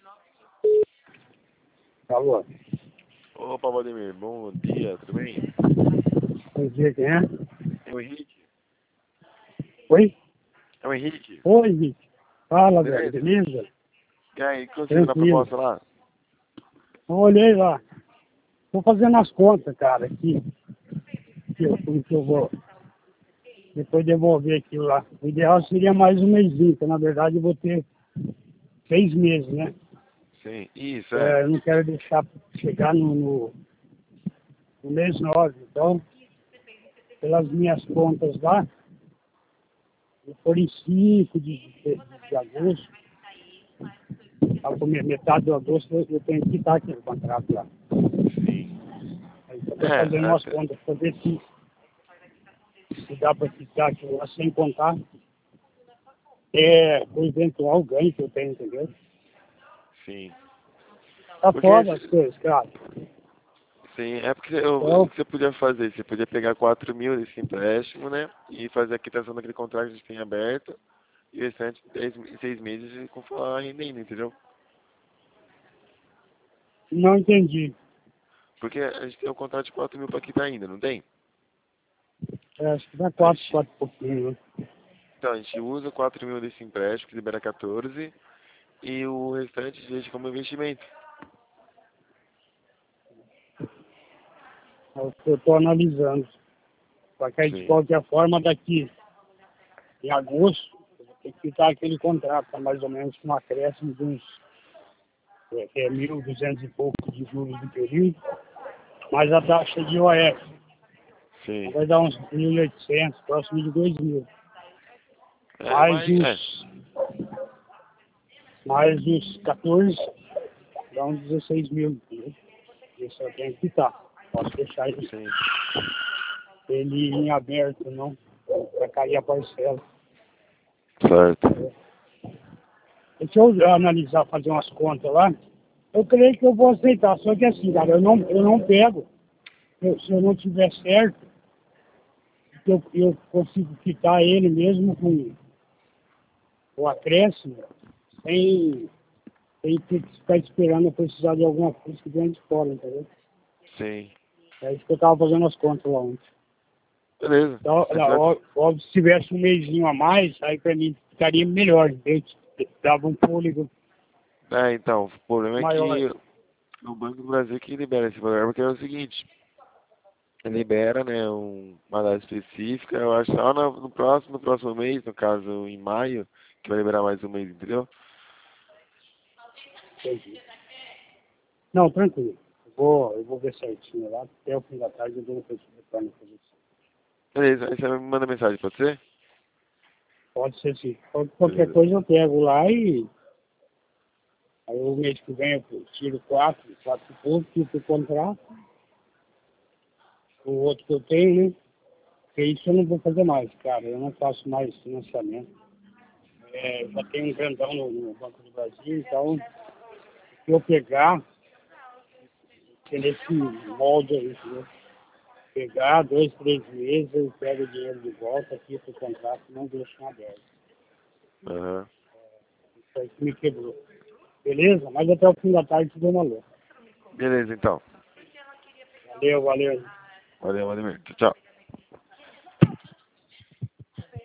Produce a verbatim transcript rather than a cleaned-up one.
Alô? Opa, Valdemir, bom dia, tudo bem? Bom dia, quem é? É o Henrique. Oi? É o Henrique. Oi, Henrique. Fala, velho, Beleza? beleza? E aí, conseguiu na Tranquilo. proposta lá? Eu olhei lá. Tô fazendo as contas, cara, aqui. Que eu, como que eu vou depois devolver aquilo lá. O ideal seria mais um mêsinho, porque na verdade eu vou ter seis meses, né? Sim, isso, é. É, eu não quero deixar chegar no, no, no mês nove. Então, pelas minhas contas lá, eu for em cinco de, de, de agosto, a comer metade do agosto, eu, eu tenho que quitar aquele contrato lá. Sim. Aí eu estou fazendo É, umas até, contas para ver se, se dá para quitar aquilo lá sem contar é, o eventual ganho que eu tenho, entendeu? sim. Tá Porque, foda as coisas, cara. sim, é porque eu, o Então, que você podia fazer? Você podia pegar quatro mil desse empréstimo, né? E fazer a quitação daquele contrato que a gente tem aberto. E o restante, dez, seis meses com a renda ainda, entendeu? não entendi. Porque a gente tem um contrato de quatro mil para quitar ainda, não tem? É, acho que dá A quatro, gente, quatro e pouquinho, né? então, a gente usa quatro mil desse empréstimo, que libera quatorze, e o restante a gente deixa como investimento. É o que eu estou analisando. Só que aí, de Sim. qualquer forma, daqui em agosto, eu vou ter que quitar aquele contrato, tá mais ou menos com um acréscimo de uns é, é, mil e duzentos e pouco de juros do período, mais a taxa de O F. Sim. Vai dar uns mil e oitocentos, próximo de dois mil. É, Mais mas, é, os, mais os quatorze, dá uns dezesseis mil. Entendeu? Isso eu tenho que quitar. Posso deixar ele, sim, ele em aberto, não. Vai cair a parcela. certo. Deixa eu analisar, fazer umas contas lá. Eu creio que eu vou aceitar, só que assim, cara, eu não, eu não pego. Eu- se eu não tiver certo, eu, eu consigo quitar ele mesmo com o acréscimo, sem, sem ter que ficar esperando eu precisar de alguma coisa que venha de fora, entendeu? Sim. É isso que eu estava fazendo as contas lá ontem. Beleza. Então, É era pior ó- que- óbvio, se tivesse um mêsinho a mais, aí para mim ficaria melhor, entende? Dava um fôlego É, então, o problema é maior. que o Banco do Brasil que libera esse valor, porque é o seguinte, libera, né, um, uma data específica, eu acho só no, no próximo, no próximo mês, no caso em maio, que vai liberar mais um mês, entendeu? Entendi. Não, tranquilo. Eu vou, eu vou ver certinho lá. Até o fim da tarde eu dou um retorno para você. Beleza, aí você me manda mensagem, pode ser? Pode ser sim. Qual- Qualquer Beleza. coisa eu pego lá e aí o mês que vem eu tiro quatro, quatro e pouco, tipo o contrato. O outro que eu tenho, né? Porque isso eu não vou fazer mais, cara. Eu não faço mais financiamento. É, eu já tenho um grandão no, no Banco do Brasil, então se eu pegar, que nesse molde aí, entendeu? Pegar dois, três meses, eu pego o dinheiro de volta aqui pro contrato, não deixo em aberto. Aham. Isso aí que me quebrou. Beleza? Mas até o fim da tarde te dou uma louca. Beleza, então. Valeu, valeu. Valeu, Vladimir. Tchau, tchau.